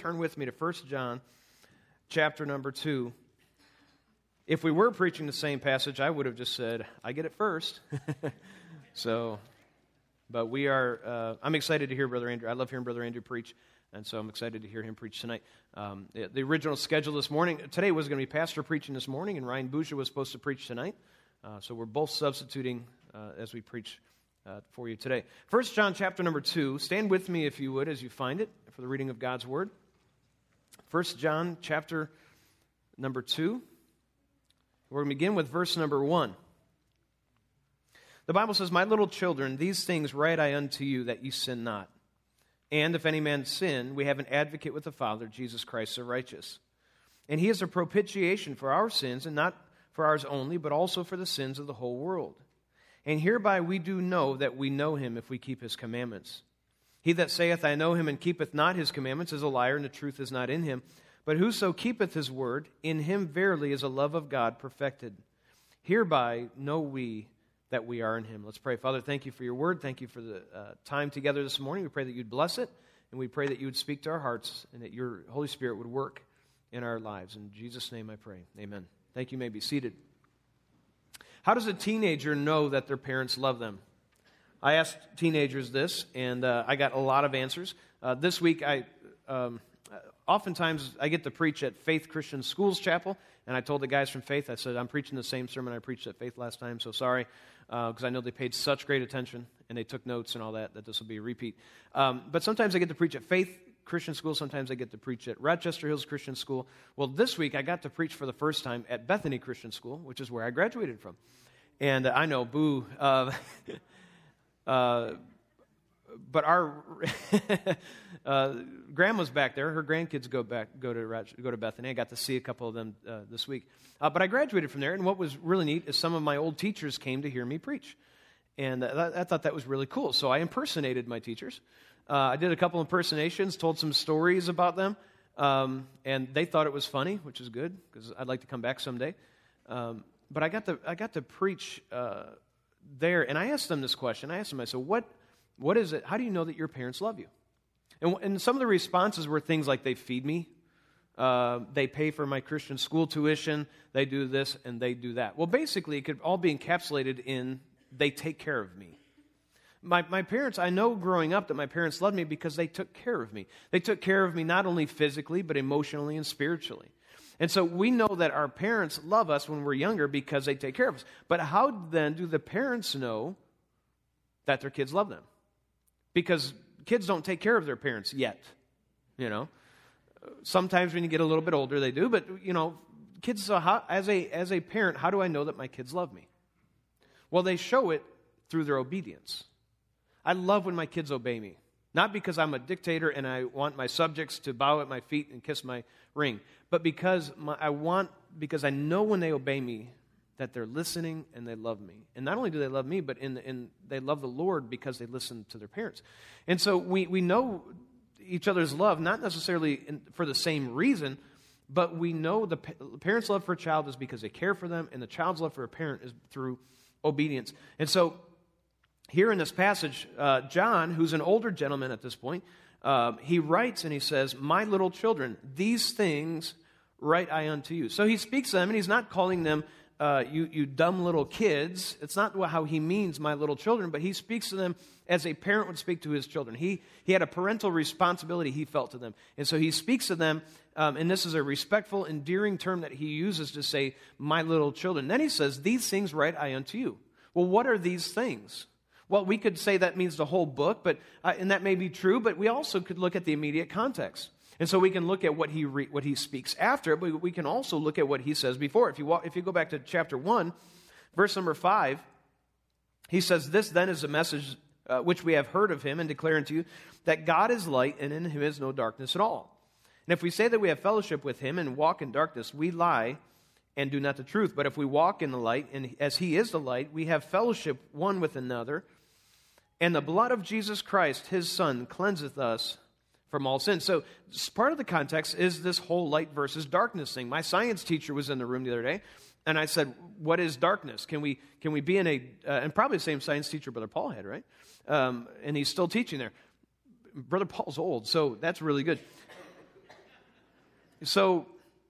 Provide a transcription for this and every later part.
turn with me to 1 John chapter number 2. If we were preaching the same passage, I would have just said, I get it first. But we are, I'm excited to hear Brother Andrew. I love hearing Brother Andrew preach, and so I'm excited to hear him preach tonight. The original schedule this morning, today was going to be Pastor preaching this morning, and Ryan Boucher was supposed to preach tonight. So we're both substituting as we preach for you today. 1 John chapter number 2. Stand with me, if you would, as you find it, for the reading of God's Word. 1 John chapter number 2. We're going to begin with verse number 1. The Bible says, My little children, these things write I unto you, that ye sin not. And if any man sin, we have an advocate with the Father, Jesus Christ the righteous. And he is a propitiation for our sins, and not for ours only, but also for the sins of the whole world. And hereby we do know that we know him, if we keep his commandments. He that saith, I know him, and keepeth not his commandments, is a liar, and the truth is not in him. But whoso keepeth his word, in him verily is the love of God perfected. Hereby know we that we are in him. Let's pray. Father, thank you for your word. Thank you for the time together this morning. We pray that you'd bless it, and we pray that you would speak to our hearts, and that your Holy Spirit would work in our lives. In Jesus' name I pray. Amen. Thank you. You may be seated. How does a teenager know that their parents love them? I asked teenagers this, and I got a lot of answers. This week, oftentimes I get to preach at Faith Christian Schools Chapel, and I told the guys from Faith, I said, I'm preaching the same sermon I preached at Faith last time, so sorry, because I know they paid such great attention, and they took notes and all that this will be a repeat. But sometimes I get to preach at Faith Christian School, sometimes I get to preach at Rochester Hills Christian School. Well, this week I got to preach for the first time at Bethany Christian School, which is where I graduated from. And I know, boo, but our grandma's back there. Her grandkids go to Bethany. I got to see a couple of them this week. But I graduated from there, and what was really neat is some of my old teachers came to hear me preach. And I thought that was really cool. So I impersonated my teachers. I did a couple impersonations, told some stories about them, and they thought it was funny, which is good, because I'd like to come back someday. But I got to preach there, and I asked them this question. I said, what is it? How do you know that your parents love you? And some of the responses were things like, they feed me, they pay for my Christian school tuition, they do this and they do that. Well, basically, it could all be encapsulated in, they take care of me. My parents, I know growing up that my parents loved me because they took care of me. They took care of me not only physically, but emotionally and spiritually. And so we know that our parents love us when we're younger because they take care of us. But how then do the parents know that their kids love them? Because kids don't take care of their parents yet, you know. Sometimes when you get a little bit older, they do. But, you know, kids, as a parent, how do I know that my kids love me? Well, they show it through their obedience. I love when my kids obey me. Not because I'm a dictator and I want my subjects to bow at my feet and kiss my ring, but because I know when they obey me that they're listening and they love me. And not only do they love me, but they love the Lord because they listen to their parents. And so we know each other's love, not necessarily for the same reason, but we know the parents' love for a child is because they care for them, and the child's love for a parent is through obedience. And so here in this passage, John, who's an older gentleman at this point, he writes and he says, My little children, these things write I unto you. So he speaks to them, and he's not calling them you dumb little kids. It's not how he means my little children, but he speaks to them as a parent would speak to his children. He had a parental responsibility he felt to them. And so he speaks to them, and this is a respectful, endearing term that he uses to say, my little children. Then he says, these things write I unto you. Well, what are these things? Well, we could say that means the whole book, and that may be true, but we also could look at the immediate context. And so we can look at what he speaks after, but we can also look at what he says before. If you go back to chapter 1, verse number 5, he says, This then is a message which we have heard of him and declare unto you, that God is light, and in him is no darkness at all. And if we say that we have fellowship with him and walk in darkness, we lie and do not the truth. But if we walk in the light, and as he is the light, we have fellowship one with another, and the blood of Jesus Christ, his Son, cleanseth us from all sin. So part of the context is this whole light versus darkness thing. My science teacher was in the room the other day, and I said, what is darkness? Can we be in and probably the same science teacher Brother Paul had, right? And he's still teaching there. Brother Paul's old, so that's really good. So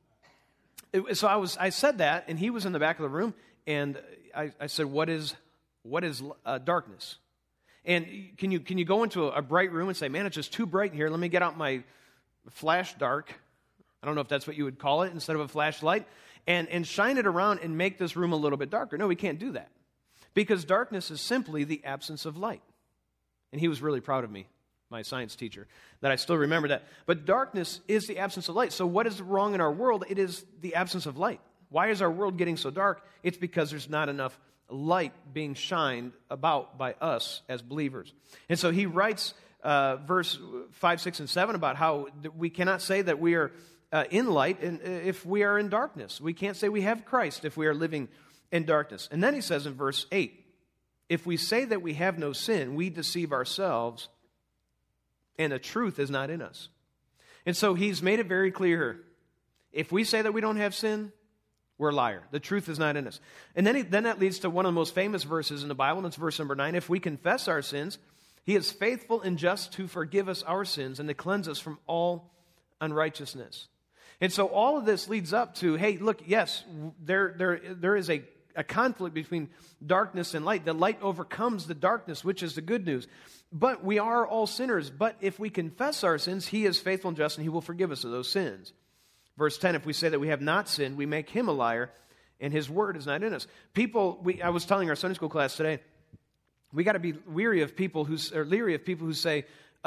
I said that, and he was in the back of the room, and I said, what is darkness? And can you go into a bright room and say, man, it's just too bright in here. Let me get out my flash dark. I don't know if that's what you would call it, instead of a flashlight, and shine it around and make this room a little bit darker. No, we can't do that, because darkness is simply the absence of light. And he was really proud of me, my science teacher, that I still remember that. But darkness is the absence of light. So what is wrong in our world? It is the absence of light. Why is our world getting so dark? It's because there's not enough light being shined about by us as believers. And so he writes verse 5, 6, and 7 about how we cannot say that we are in light if we are in darkness. We can't say we have Christ if we are living in darkness. And then he says in verse 8, if we say that we have no sin, we deceive ourselves, and the truth is not in us. And so he's made it very clear. If we say that we don't have sin, we're a liar. The truth is not in us. And then that leads to one of the most famous verses in the Bible, and it's verse number 9. If we confess our sins, he is faithful and just to forgive us our sins and to cleanse us from all unrighteousness. And so all of this leads up to, hey, look, yes, there is a conflict between darkness and light. The light overcomes the darkness, which is the good news. But we are all sinners. But if we confess our sins, he is faithful and just, and he will forgive us of those sins. Verse 10, if we say that we have not sinned, we make him a liar, and his word is not in us. I was telling our Sunday school class today, we got to be leery of people who say,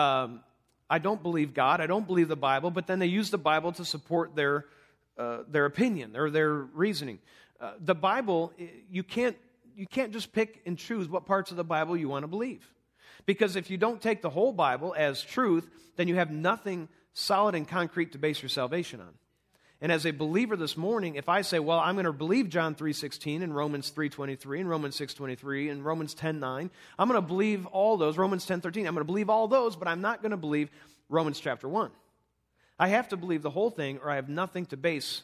I don't believe God, I don't believe the Bible, but then they use the Bible to support their opinion or their reasoning. The Bible, you can't just pick and choose what parts of the Bible you want to believe. Because if you don't take the whole Bible as truth, then you have nothing solid and concrete to base your salvation on. And as a believer this morning, if I say, well, I'm going to believe John 3:16 and Romans 3:23 and Romans 6:23 and Romans 10:9, I'm going to believe all those, Romans 10:13, I'm going to believe all those, but I'm not going to believe Romans chapter 1. I have to believe the whole thing, or I have nothing to base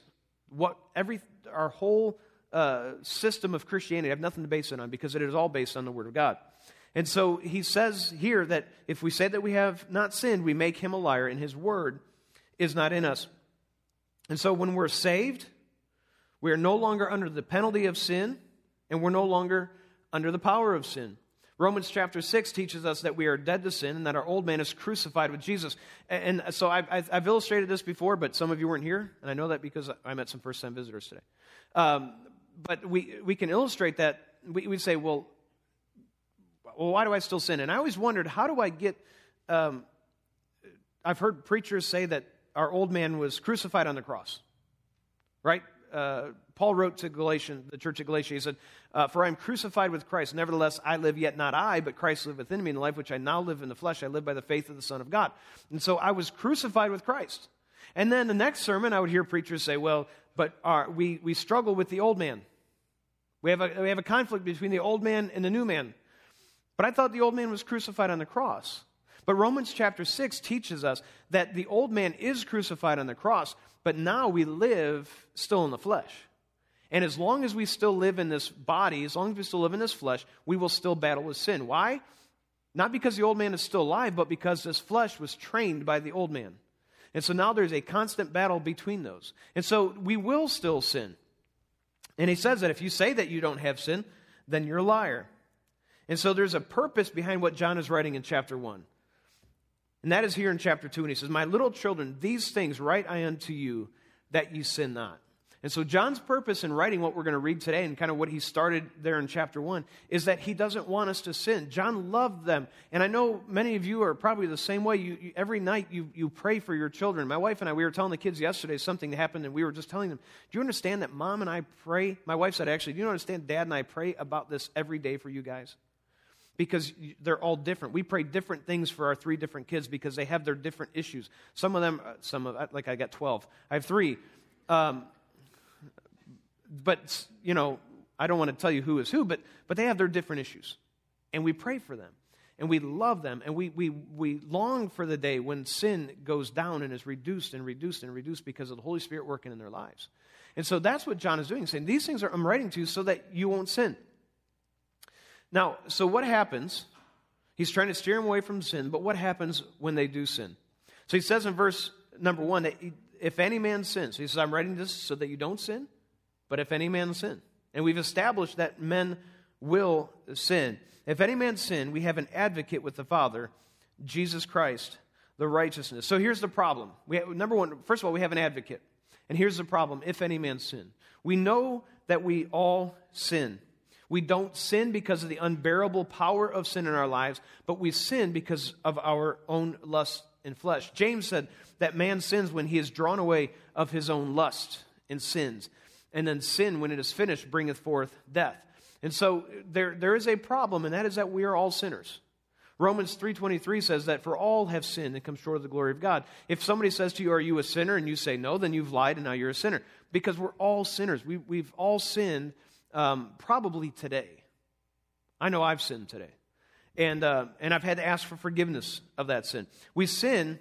our whole system of Christianity. I have nothing to base it on, because it is all based on the Word of God. And so he says here that if we say that we have not sinned, we make him a liar, and his word is not in us. And so when we're saved, we are no longer under the penalty of sin, and we're no longer under the power of sin. Romans chapter 6 teaches us that we are dead to sin and that our old man is crucified with Jesus. And so I've illustrated this before, but some of you weren't here, and I know that because I met some first-time visitors today. But we can illustrate that. We say, well, why do I still sin? And I always wondered, how do I get... I've heard preachers say that our old man was crucified on the cross, right? Paul wrote to the church at Galatia, he said, for I am crucified with Christ. Nevertheless, I live, yet not I, but Christ liveth within me. In the life which I now live in the flesh, I live by the faith of the Son of God. And so I was crucified with Christ. And then the next sermon, I would hear preachers say, well, but we struggle with the old man. We have a conflict between the old man and the new man. But I thought the old man was crucified on the cross. But Romans chapter 6 teaches us that the old man is crucified on the cross, but now we live still in the flesh. And as long as we still live in this body, as long as we still live in this flesh, we will still battle with sin. Why? Not because the old man is still alive, but because this flesh was trained by the old man. And so now there's a constant battle between those. And so we will still sin. And he says that if you say that you don't have sin, then you're a liar. And so there's a purpose behind what John is writing in chapter 1. And that is here in chapter 2. And he says, my little children, these things write I unto you, that you sin not. And so John's purpose in writing what we're going to read today, and kind of what he started there in chapter 1, is that he doesn't want us to sin. John loved them. And I know many of you are probably the same way. Every night you pray for your children. My wife and I, we were telling the kids yesterday something happened, and we were just telling them, do you understand that Mom and I pray? My wife said, actually, do you understand Dad and I pray about this every day for you guys? Because they're all different. We pray different things for our 3 different kids because they have their different issues. Some of them, like I got 12. I have 3. But, I don't want to tell you who is who, but they have their different issues. And we pray for them. And we love them. And we long for the day when sin goes down and is reduced and reduced and reduced because of the Holy Spirit working in their lives. And so that's what John is doing, saying, these things I'm writing to you so that you won't sin. Now, so what happens? He's trying to steer them away from sin, but what happens when they do sin? So he says in verse number one, that if any man sins, he says, I'm writing this so that you don't sin, but if any man sin. And we've established that men will sin. If any man sin, we have an advocate with the Father, Jesus Christ, the righteousness. So here's the problem. Number one, first of all, we have an advocate. And here's the problem, if any man sin. We know that we all sin. We don't sin because of the unbearable power of sin in our lives, but we sin because of our own lust in flesh. James said that man sins when he is drawn away of his own lust and sins. And then sin, when it is finished, bringeth forth death. And so there is a problem, and that is that we are all sinners. Romans 3:23 says that for all have sinned and come short of the glory of God. If somebody says to you, are you a sinner? And you say no, then you've lied and now you're a sinner. Because we're all sinners. We've all sinned probably today. I know I've sinned today. And I've had to ask for forgiveness of that sin. We sin,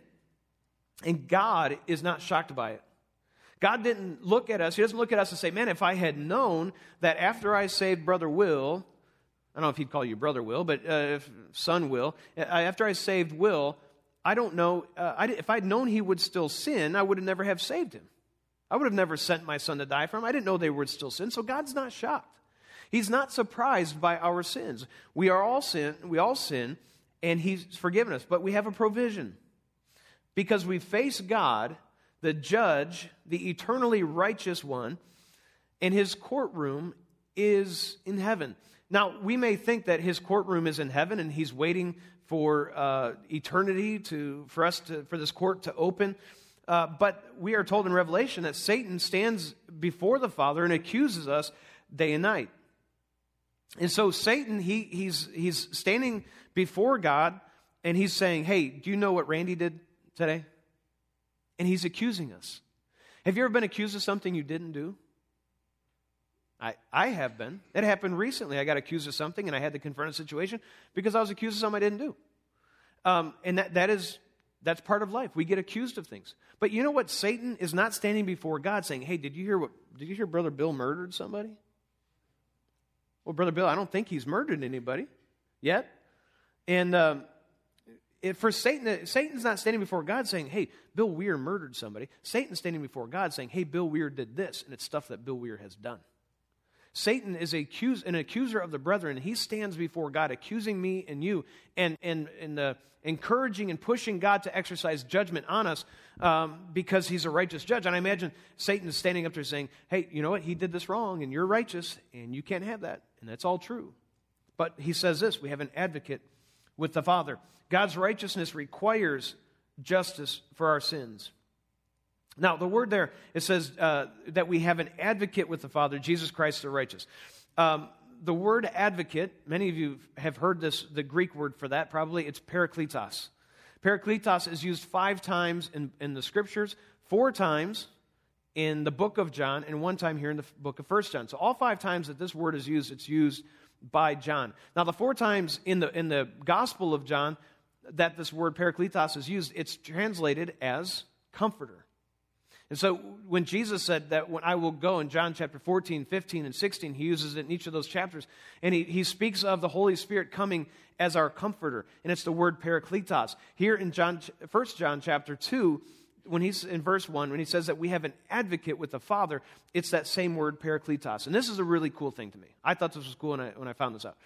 and God is not shocked by it. God didn't look at us. He doesn't look at us and say, man, if I had known that after I saved Brother Will, I don't know if he'd call you Brother Will, but son Will, after I saved Will, I don't know, if I'd known he would still sin, I would have never have saved him. I would have never sent my son to die for him. I didn't know they would still sin, so God's not shocked. He's not surprised by our sins. We all sin, and he's forgiven us, but we have a provision. Because we face God, the judge, the eternally righteous one, and his courtroom is in heaven. Now, we may think that his courtroom is in heaven and he's waiting for eternity for this court to open. But we are told in Revelation that Satan stands before the Father and accuses us day and night. And so Satan, he's standing before God and he's saying, hey, do you know what Randy did today? And he's accusing us. Have you ever been accused of something you didn't do? I have been. It happened recently. I got accused of something and I had to confront a situation because I was accused of something I didn't do. And that's part of life. We get accused of things. But you know what? Satan is not standing before God saying, hey, did you hear Brother Bill murdered somebody? Well, Brother Bill, I don't think he's murdered anybody yet. And for Satan, Satan's not standing before God saying, hey, Bill Weir murdered somebody. Satan's standing before God saying, hey, Bill Weir did this, and it's stuff that Bill Weir has done. Satan is an accuser of the brethren. He stands before God accusing me and you and encouraging and pushing God to exercise judgment on us because he's a righteous judge. And I imagine Satan is standing up there saying, hey, you know what? He did this wrong and you're righteous and you can't have that. And that's all true. But he says this, we have an advocate with the Father. God's righteousness requires justice for our sins. Now, the word there, it says that we have an advocate with the Father, Jesus Christ the righteous. The word advocate, many of you have heard this, the Greek word for that probably, it's parakletos. Parakletos is used 5 times in the Scriptures, 4 times in the book of John, and 1 time here in the book of 1 John. So all 5 times that this word is used, it's used by John. Now, the 4 times in the Gospel of John that this word parakletos is used, it's translated as comforter. And so when Jesus said that when I will go in John chapter 14, 15, and 16, he uses it in each of those chapters. And he speaks of the Holy Spirit coming as our comforter. And it's the word parakletos. Here in 1 John chapter 2, when he's in verse 1, when he says that we have an advocate with the Father, it's that same word parakletos. And this is a really cool thing to me. I thought this was cool when I found this out.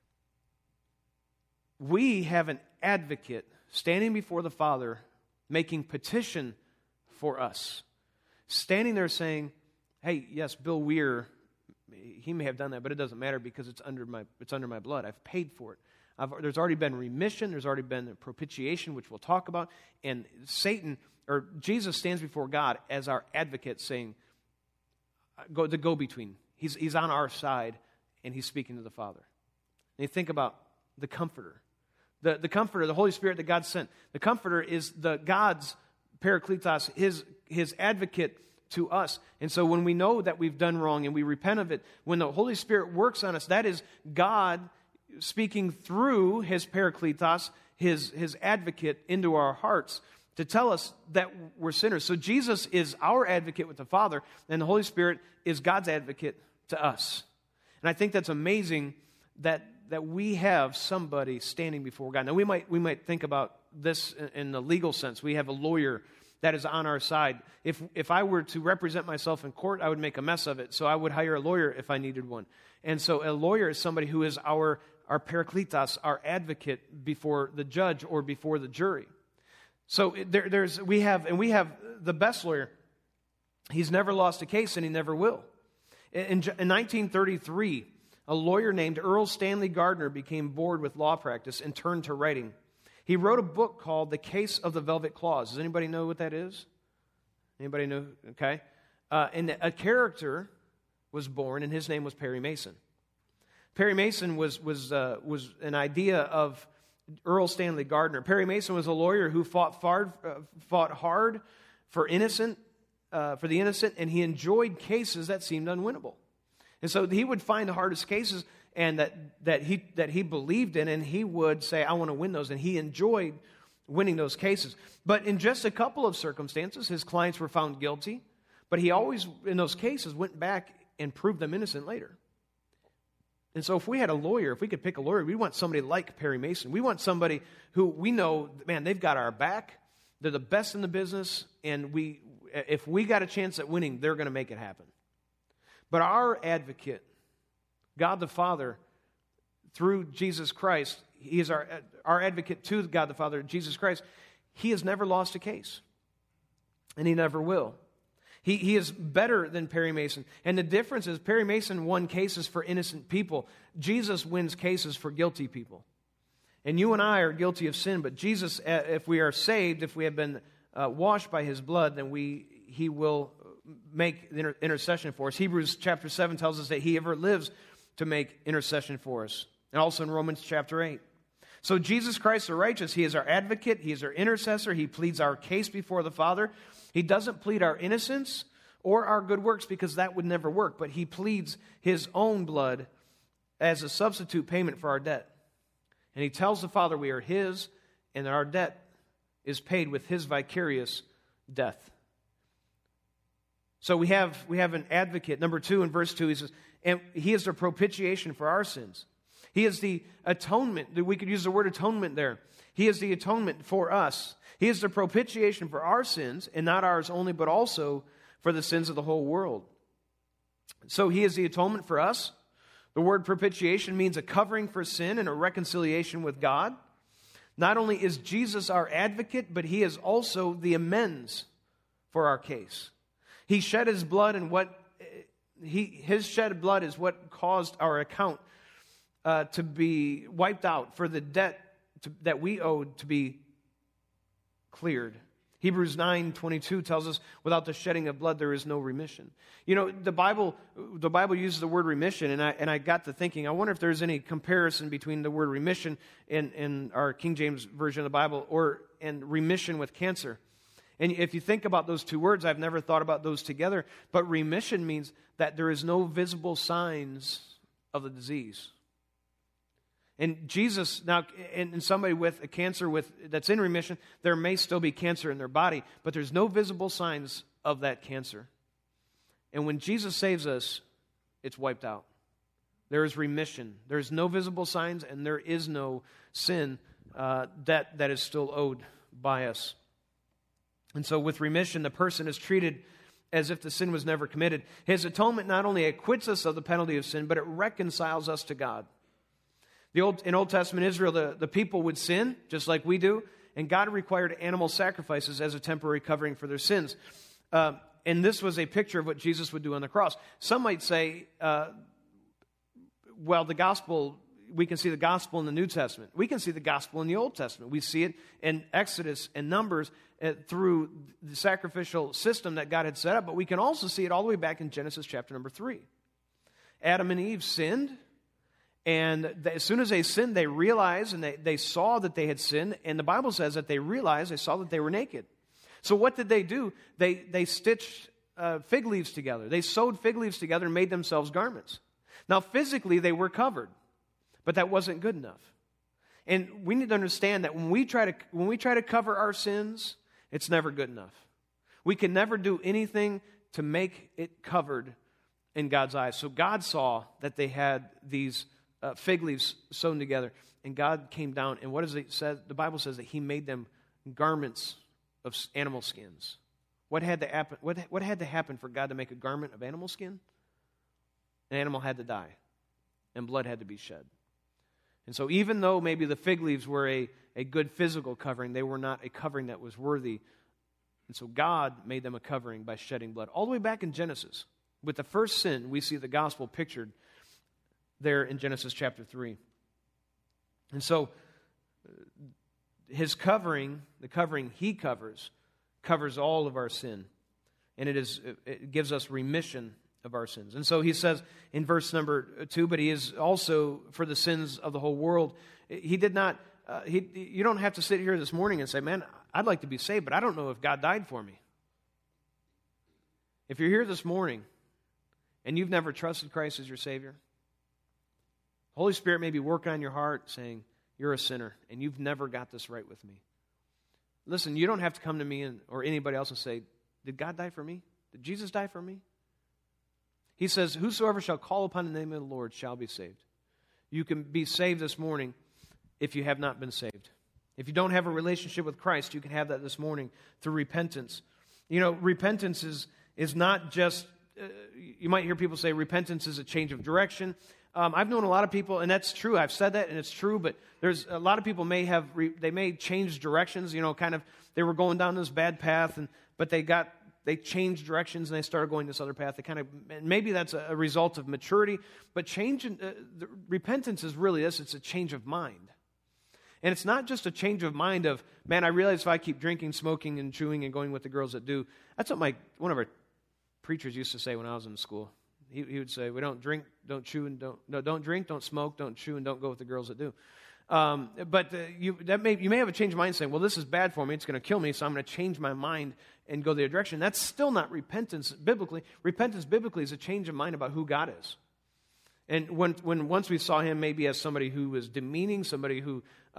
We have an advocate standing before the Father making petition for us. Standing there saying, hey, yes, Bill Weir, he may have done that, but it doesn't matter because it's under my blood. I've paid for it. There's already been remission. There's already been a propitiation, which we'll talk about. And Jesus stands before God as our advocate saying, the go-between. He's on our side, and he's speaking to the Father. And you think about the Comforter. The Comforter, the Holy Spirit that God sent. The Comforter is God's parakletos, his advocate to us. And so when we know that we've done wrong and we repent of it, when the Holy Spirit works on us, that is God speaking through his parakletos, his advocate into our hearts to tell us that we're sinners. So Jesus is our advocate with the Father, and the Holy Spirit is God's advocate to us. And I think that's amazing that we have somebody standing before God. Now we might think about this in the legal sense. We have a lawyer that is on our side. If I were to represent myself in court, I would make a mess of it. So I would hire a lawyer if I needed one. And so a lawyer is somebody who is our parakletos, our advocate before the judge or before the jury. So we have the best lawyer. He's never lost a case, and he never will. In 1933, a lawyer named Earl Stanley Gardner became bored with law practice and turned to writing. He wrote a book called The Case of the Velvet Clause. Does anybody know what that is? Anybody know? Okay. And a character was born, and his name was Perry Mason. Perry Mason was an idea of Earl Stanley Gardner. Perry Mason was a lawyer who fought hard for the innocent, and he enjoyed cases that seemed unwinnable. And so he would find the hardest cases and that he believed in, and he would say, I want to win those. And he enjoyed winning those cases. But in just a couple of circumstances, his clients were found guilty. But he always, in those cases, went back and proved them innocent later. And so if we had a lawyer, if we could pick a lawyer, we want somebody like Perry Mason. We want somebody who we know, man, they've got our back. They're the best in the business. And if we got a chance at winning, they're going to make it happen. But our advocate, God the Father, through Jesus Christ, He is our advocate to God the Father, Jesus Christ. He has never lost a case, and He never will. He is better than Perry Mason. And the difference is Perry Mason won cases for innocent people. Jesus wins cases for guilty people. And you and I are guilty of sin, but Jesus, if we are saved, if we have been washed by His blood, then He will make intercession for us. Hebrews chapter 7 tells us that He ever lives to make intercession for us. And also in Romans chapter 8. So Jesus Christ the righteous, He is our advocate, He is our intercessor, He pleads our case before the Father. He doesn't plead our innocence or our good works because that would never work, but He pleads His own blood as a substitute payment for our debt. And He tells the Father we are His and that our debt is paid with His vicarious death. So we have an advocate. Number 2 in verse 2, he says, and He is the propitiation for our sins. He is the atonement. We could use the word atonement there. He is the atonement for us. He is the propitiation for our sins, and not ours only, but also for the sins of the whole world. So He is the atonement for us. The word propitiation means a covering for sin and a reconciliation with God. Not only is Jesus our advocate, but He is also the amends for our case. He shed His blood, and His shed blood is what caused our account to be wiped out, for the debt that we owed to be cleared. Hebrews 9:22 tells us, without the shedding of blood, there is no remission. You know, the Bible uses the word remission, and I got to thinking, I wonder if there's any comparison between the word remission in our King James Version of the Bible and remission with cancer. And if you think about those two words, I've never thought about those together, but remission means that there is no visible signs of the disease. And Jesus, now, in somebody with a cancer that's in remission, there may still be cancer in their body, but there's no visible signs of that cancer. And when Jesus saves us, it's wiped out. There is remission. There's no visible signs, and there is no sin that is still owed by us. And so with remission, the person is treated as if the sin was never committed. His atonement not only acquits us of the penalty of sin, but it reconciles us to God. In Old Testament Israel, the people would sin, just like we do, and God required animal sacrifices as a temporary covering for their sins. And this was a picture of what Jesus would do on the cross. Some might say, well, the gospel, we can see the gospel in the New Testament. We can see the gospel in the Old Testament. We see it in Exodus and Numbers through the sacrificial system that God had set up, but we can also see it all the way back in Genesis chapter number 3. Adam and Eve sinned, and as soon as they sinned, they realized and they saw that they had sinned, and the Bible says that they saw that they were naked. So what did they do? They stitched fig leaves together. They sewed fig leaves together and made themselves garments. Now, physically, they were covered, but that wasn't good enough. And we need to understand that when we try to cover our sins, it's never good enough. We can never do anything to make it covered in God's eyes. So God saw that they had these fig leaves sewn together, and God came down, and what does it say? The Bible says that He made them garments of animal skins. What had to happen? What had to happen for God to make a garment of animal skin? An animal had to die, and blood had to be shed. And so even though maybe the fig leaves were a good physical covering, they were not a covering that was worthy. And so God made them a covering by shedding blood. All the way back in Genesis, with the first sin, we see the gospel pictured there in Genesis chapter 3. And so his covering, the covering he covers all of our sin. And it gives us remission of our sins. And so he says in verse number 2, but he is also for the sins of the whole world. He did not, you don't have to sit here this morning and say, man, I'd like to be saved, but I don't know if God died for me. If you're here this morning and you've never trusted Christ as your Savior, the Holy Spirit may be working on your heart saying, you're a sinner and you've never got this right with me. Listen, you don't have to come to me or anybody else and say, did God die for me? Did Jesus die for me? He says, whosoever shall call upon the name of the Lord shall be saved. You can be saved this morning if you have not been saved. If you don't have a relationship with Christ, you can have that this morning through repentance. You know, repentance is not just, you might hear people say repentance is a change of direction. I've known a lot of people, and that's true. I've said that, and it's true, but there's a lot of people they may change directions, you know, kind of, they were going down this bad path, but they changed directions and they started going this other path. They kind of, maybe that's a result of maturity, but repentance is really this. It's a change of mind. And it's not just a change of mind of, man, I realize if I keep drinking, smoking, and chewing and going with the girls that do. That's what one of our preachers used to say when I was in school. He would say, we don't drink, don't chew, and don't drink, don't smoke, don't chew, and don't go with the girls that do. But you may have a change of mind saying, well, this is bad for me, it's going to kill me, so I'm going to change my mind and go the other direction. That's still not repentance biblically. Repentance biblically is a change of mind about who God is. And once we saw him maybe as somebody who was demeaning, somebody who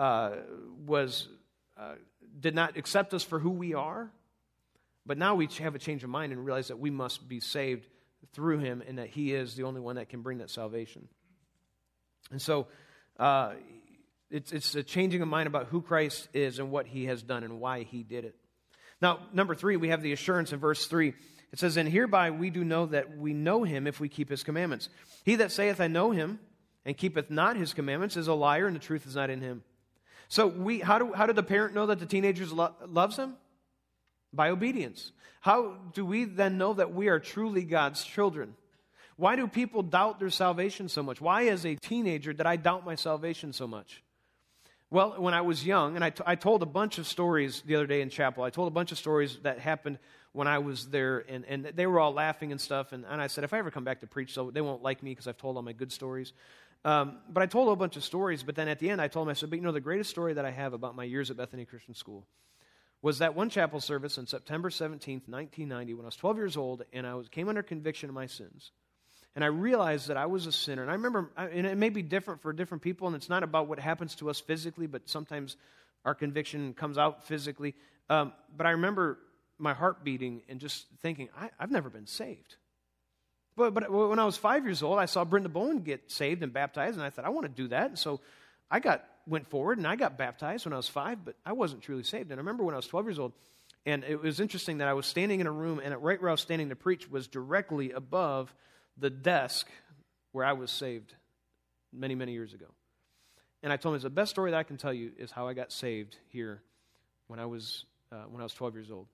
did not accept us for who we are, but now we have a change of mind and realize that we must be saved through him and that he is the only one that can bring that salvation. And so it's a changing of mind about who Christ is and what he has done and why he did it. Now, number 3, we have the assurance in verse 3. It says, and hereby we do know that we know him if we keep his commandments. He that saith, I know him, and keepeth not his commandments is a liar, and the truth is not in him. So how do the parent know that the teenager loves him? By obedience. How do we then know that we are truly God's children? Why do people doubt their salvation so much? Why, as a teenager, did I doubt my salvation so much? Well, when I was young, and I told a bunch of stories the other day in chapel. I told a bunch of stories that happened when I was there, and they were all laughing and stuff. And I said, if I ever come back to preach, so they won't like me because I've told all my good stories. But I told a whole bunch of stories, but then at the end I told them, I said, but you know, the greatest story that I have about my years at Bethany Christian School was that one chapel service on September 17th, 1990, when I was 12 years old, and I came under conviction of my sins. And I realized that I was a sinner. And I remember, and it may be different for different people, and it's not about what happens to us physically, but sometimes our conviction comes out physically. But I remember my heart beating and just thinking, I've never been saved. But when I was 5 years old, I saw Brenda Bowen get saved and baptized, and I thought, I want to do that. And so I went forward, and I got baptized when I was 5, but I wasn't truly saved. And I remember when I was 12 years old, and it was interesting that I was standing in a room, and right where I was standing to preach was directly above the desk where I was saved many, many years ago. And I told him, the best story that I can tell you is how I got saved here when I was 12 years old.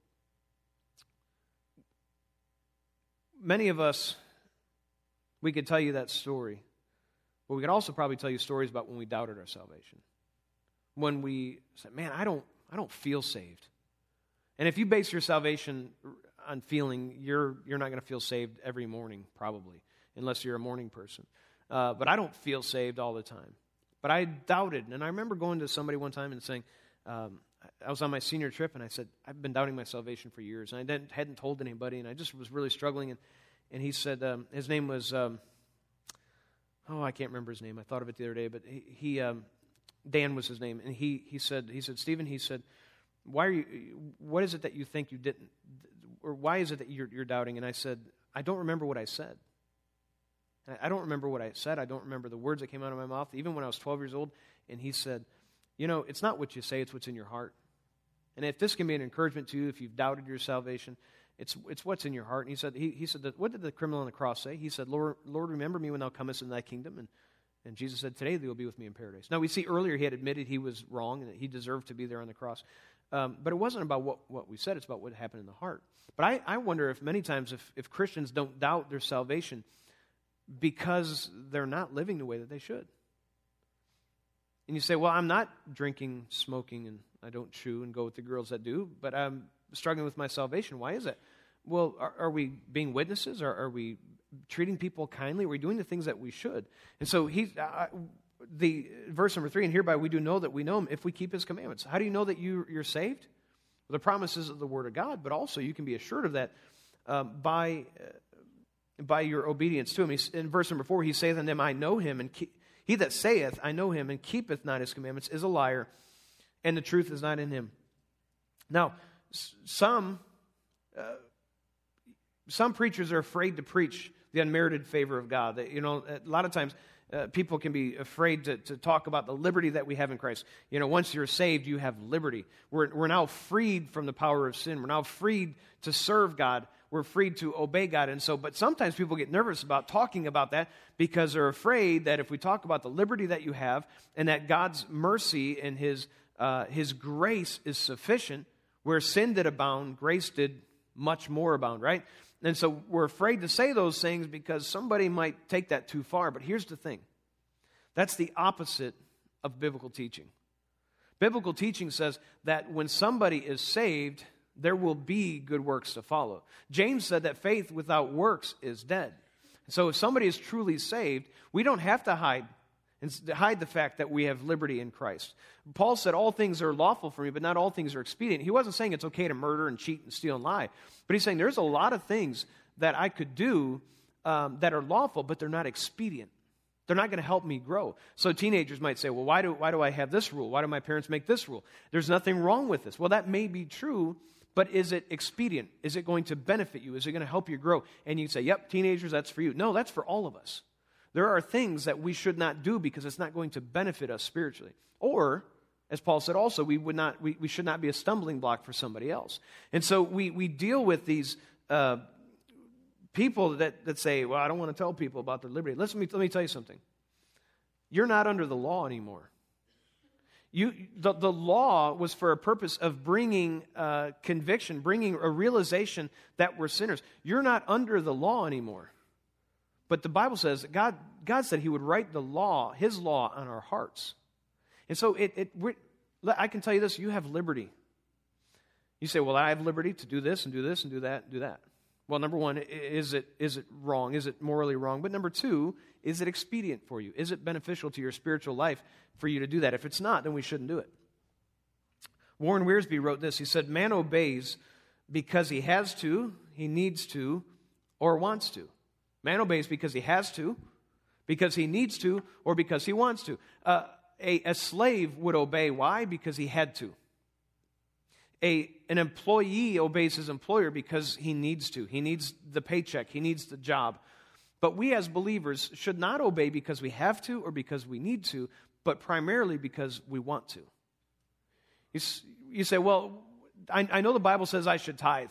Many of us, we could tell you that story, but we could also probably tell you stories about when we doubted our salvation. When we said, man, I don't feel saved. And if you base your salvation on feeling, you're not going to feel saved every morning, probably, unless you're a morning person. But I don't feel saved all the time. But I doubted, and I remember going to somebody one time and saying, I was on my senior trip, and I said, I've been doubting my salvation for years, and I hadn't told anybody, and I just was really struggling, and he said, his name was, I can't remember his name, I thought of it the other day, but he Dan was his name, and he said, Stephen, what is it that you think you didn't, or why is it that you're doubting? And I said, I don't remember what I said. I don't remember what I said. I don't remember the words that came out of my mouth, even when I was 12 years old. And he said, it's not what you say, it's what's in your heart. And if this can be an encouragement to you, if you've doubted your salvation, it's what's in your heart. And he said that, what did the criminal on the cross say? He said, Lord, remember me when thou comest into thy kingdom. And Jesus said, today thou wilt be with me in paradise. Now we see earlier he had admitted he was wrong and that he deserved to be there on the cross. But it wasn't about what we said, it's about what happened in the heart. But I wonder if many times if Christians don't doubt their salvation because they're not living the way that they should. And you say, well, I'm not drinking, smoking, and I don't chew and go with the girls that do, but I'm struggling with my salvation. Why is that? Well, are we being witnesses? Are we treating people kindly? Are we doing the things that we should? And so the verse number 3, and hereby we do know that we know him if we keep his commandments. How do you know that you're saved? Well, the promises of the word of God, but also you can be assured of that by your obedience to him. In verse number 4, he saith unto them, I know him, and he that saith, I know him, and keepeth not his commandments is a liar, and the truth is not in him. Now, some preachers are afraid to preach the unmerited favor of God. A lot of times people can be afraid to talk about the liberty that we have in Christ. Once you're saved, you have liberty. We're now freed from the power of sin. We're now freed to serve God. We're freed to obey God. But sometimes people get nervous about talking about that because they're afraid that if we talk about the liberty that you have and that God's mercy and His grace is sufficient, where sin did abound, grace did much more abound, right? And so we're afraid to say those things because somebody might take that too far. But here's the thing. That's the opposite of biblical teaching. Biblical teaching says that when somebody is saved, there will be good works to follow. James said that faith without works is dead. So if somebody is truly saved, we don't have to hide the fact that we have liberty in Christ. Paul said, all things are lawful for me, but not all things are expedient. He wasn't saying it's okay to murder and cheat and steal and lie, but he's saying there's a lot of things that I could do that are lawful, but they're not expedient. They're not going to help me grow. So teenagers might say, well, why do I have this rule? Why do my parents make this rule? There's nothing wrong with this. Well, that may be true, but is it expedient? Is it going to benefit you? Is it going to help you grow? And you say, yep, teenagers, that's for you. No, that's for all of us. There are things that we should not do because it's not going to benefit us spiritually. Or, as Paul said also, we should not be a stumbling block for somebody else. And so we deal with these people that say, well, I don't want to tell people about their liberty. Let me tell you something. You're not under the law anymore. The law was for a purpose of bringing conviction, bringing a realization that we're sinners. You're not under the law anymore. But the Bible says that God said He would write the law, His law, on our hearts. And so I can tell you this, you have liberty. You say, well, I have liberty to do this and do this and do that and do that. Well, number one, is it wrong? Is it morally wrong? But number two, is it expedient for you? Is it beneficial to your spiritual life for you to do that? If it's not, then we shouldn't do it. Warren Wiersbe wrote this. He said, man obeys because he has to, he needs to, or wants to. Man obeys because he has to, because he needs to, or because he wants to. A slave would obey. Why? Because he had to. An employee obeys his employer because he needs to. He needs the paycheck. He needs the job. But we as believers should not obey because we have to or because we need to, but primarily because we want to. You say, well, I know the Bible says I should tithe.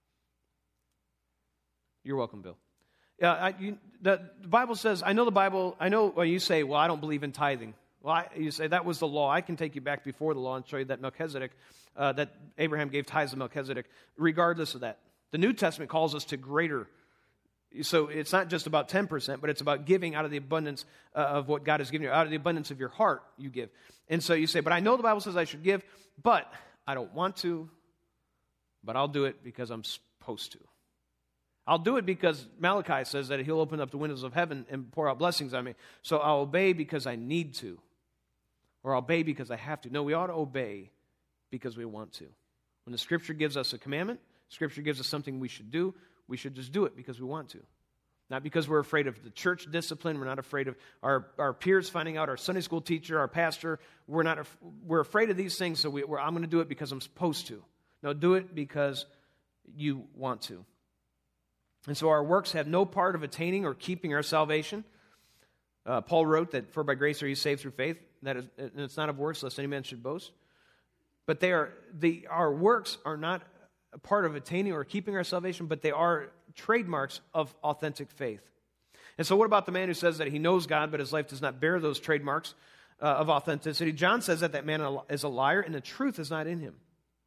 You're welcome, Bill. The Bible says, I know the Bible, well, you say, well, I don't believe in tithing. Well, you say that was the law. I can take you back before the law and show you that Melchizedek, that Abraham gave tithes to Melchizedek, regardless of that. The New Testament calls us to greater. So it's not just about 10%, but it's about giving out of the abundance of what God has given you. Out of the abundance of your heart, you give. And so you say, but I know the Bible says I should give, but I don't want to, but I'll do it because I'm supposed to. I'll do it because Malachi says that He'll open up the windows of heaven and pour out blessings on me. So I'll obey because I need to. Or I'll obey because I have to. No, we ought to obey because we want to. When the Scripture gives us a commandment, Scripture gives us something we should do, we should just do it because we want to. Not because we're afraid of the church discipline. We're not afraid of our peers finding out, our Sunday school teacher, our pastor. We're afraid of these things, so I'm going to do it because I'm supposed to. No, do it because you want to. And so our works have no part of attaining or keeping our salvation. Paul wrote that, for by grace are you saved through faith, and it's not of works, lest any man should boast. but our works are not a part of attaining or keeping our salvation, but they are trademarks of authentic faith. And so what about the man who says that he knows God, but his life does not bear those trademarks of authenticity? John says that man is a liar, and the truth is not in him.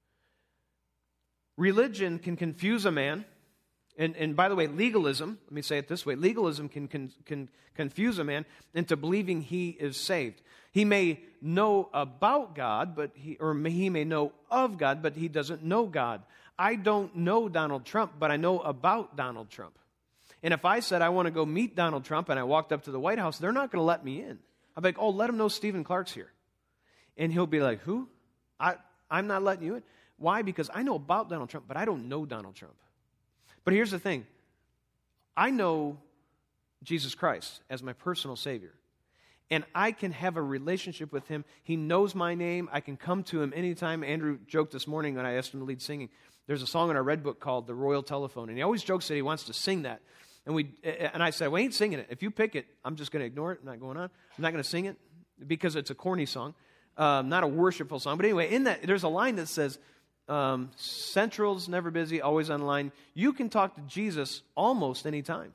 Religion can confuse a man. And by the way, legalism, let me say it this way, legalism can confuse a man into believing he is saved. He may know about God, he may know of God, but he doesn't know God. I don't know Donald Trump, but I know about Donald Trump. And if I said I want to go meet Donald Trump and I walked up to the White House, they're not going to let me in. I'm like, oh, let him know Stephen Clark's here. And he'll be like, who? I'm not letting you in. Why? Because I know about Donald Trump, but I don't know Donald Trump. But here's the thing. I know Jesus Christ as my personal Savior. And I can have a relationship with Him. He knows my name. I can come to Him anytime. Andrew joked this morning when I asked him to lead singing. There's a song in our Red Book called The Royal Telephone. And he always jokes that he wants to sing that. And I said, we ain't singing it. If you pick it, I'm just going to ignore it. I'm not going on. I'm not going to sing it because it's a corny song, not a worshipful song. But anyway, in that, there's a line that says, Central's never busy, always online. You can talk to Jesus almost any time.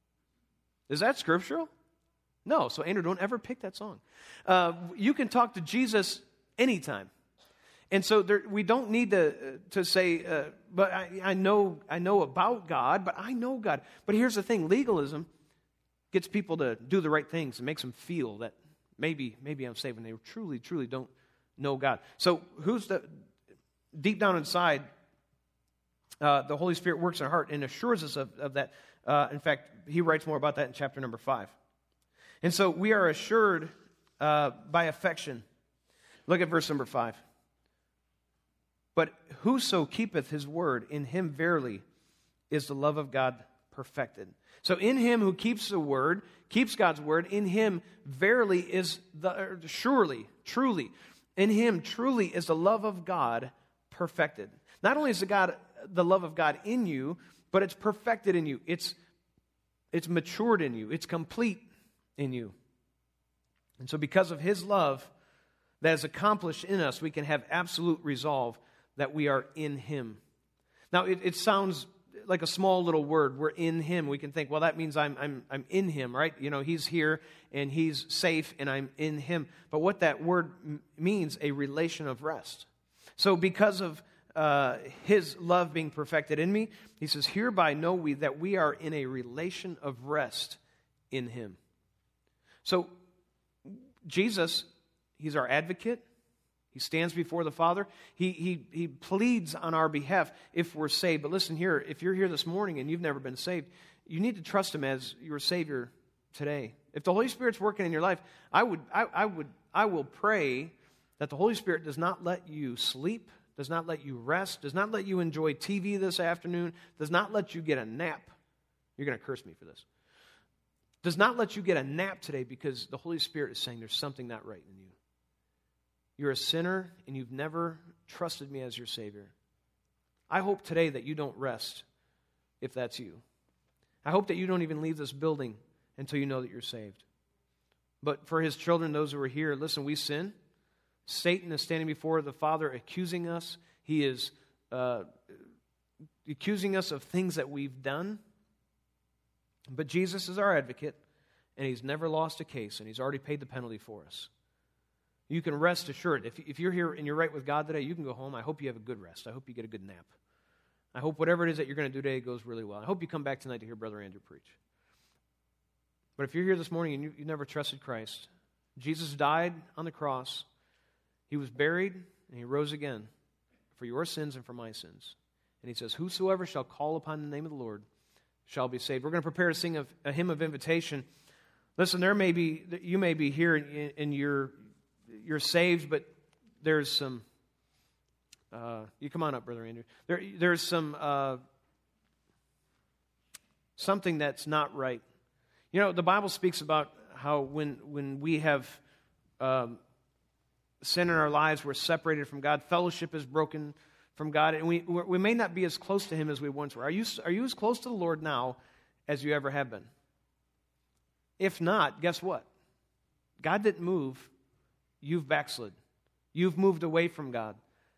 Is that scriptural? No. So, Andrew, don't ever pick that song. You can talk to Jesus anytime. And so we don't need to say, but I know about God, but I know God. But here's the thing. Legalism gets people to do the right things and makes them feel that maybe I'm saved when they truly, truly don't know God. So deep down inside, the Holy Spirit works in our heart and assures us of that. In fact, he writes more about that in chapter number 5. And so we are assured by affection. Look at verse number 5. But whoso keepeth his word, in him verily is the love of God perfected. So in him who keeps the word, keeps God's word, in him verily is surely, truly, in him truly is the love of God perfected. Not only is the love of God in you, but it's perfected in you. It's matured in you. It's complete in you. And so because of his love that is accomplished in us, we can have absolute resolve that we are in him. Now, it sounds like a small little word. We're in him. We can think, well, that means I'm in him, right? You know, he's here and he's safe and I'm in him. But what that word means, a relation of rest. So because of his love being perfected in me, he says, hereby know we that we are in a relation of rest in him. So Jesus, he's our advocate. He stands before the Father. He pleads on our behalf if we're saved. But listen here, if you're here this morning and you've never been saved, you need to trust him as your Savior today. If the Holy Spirit's working in your life, I will pray that the Holy Spirit does not let you sleep, does not let you rest, does not let you enjoy TV this afternoon, does not let you get a nap. You're going to curse me for this. Does not let you get a nap today because the Holy Spirit is saying there's something not right in you. You're a sinner and you've never trusted me as your Savior. I hope today that you don't rest if that's you. I hope that you don't even leave this building until you know that you're saved. But for his children, those who are here, listen, we sin. Satan is standing before the Father accusing us. He is accusing us of things that we've done. But Jesus is our advocate, and he's never lost a case, and he's already paid the penalty for us. You can rest assured. If you're here and you're right with God today, you can go home. I hope you have a good rest. I hope you get a good nap. I hope whatever it is that you're going to do today goes really well. I hope you come back tonight to hear Brother Andrew preach. But if you're here this morning and you never trusted Christ, Jesus died on the cross. He was buried, and he rose again for your sins and for my sins. And he says, whosoever shall call upon the name of the Lord shall be saved. We're going to prepare to sing a hymn of invitation. Listen, you may be here and you're saved, but there's some, you come on up, Brother Andrew. There's some, something that's not right. You know, the Bible speaks about how when we have sin in our lives, we're separated from God. Fellowship is broken from God, and we may not be as close to him as we once were. Are you as close to the Lord now as you ever have been? If not, guess what? God didn't move. You've backslid. You've moved away from God.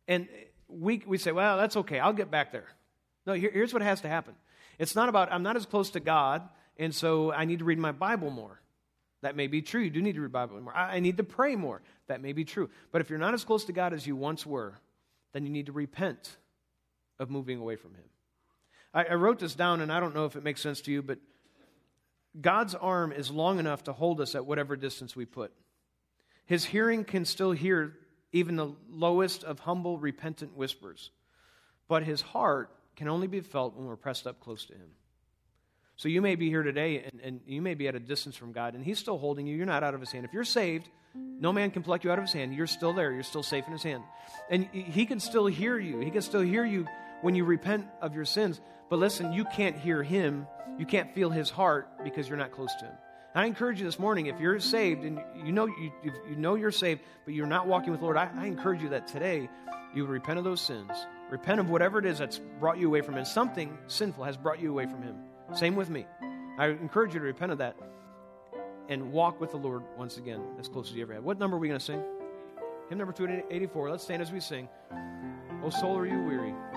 And we say, well, that's okay, I'll get back there. No, here's what has to happen. It's not about, I'm not as close to God, and so I need to read my Bible more. That may be true. You do need to read the Bible more. I need to pray more. That may be true. But if you're not as close to God as you once were, then you need to repent of moving away from Him. I wrote this down, and I don't know if it makes sense to you, but God's arm is long enough to hold us at whatever distance we put. His hearing can still hear even the lowest of humble, repentant whispers. But His heart can only be felt when we're pressed up close to Him. So you may be here today, and you may be at a distance from God, and He's still holding you. You're not out of His hand. If you're saved, no man can pluck you out of His hand. You're still there. You're still safe in His hand. And He can still hear you. He can still hear you when you repent of your sins. But listen, you can't hear Him. You can't feel His heart because you're not close to Him. And I encourage you this morning, if you're saved, and you know you're saved, but you're not walking with the Lord, I encourage you that today you repent of those sins. Repent of whatever it is that's brought you away from Him. Something sinful has brought you away from Him. Same with me. I encourage you to repent of that and walk with the Lord once again, as close as you ever have. What number are we going to sing? Hymn number 284. Let's stand as we sing. O soul, are you weary?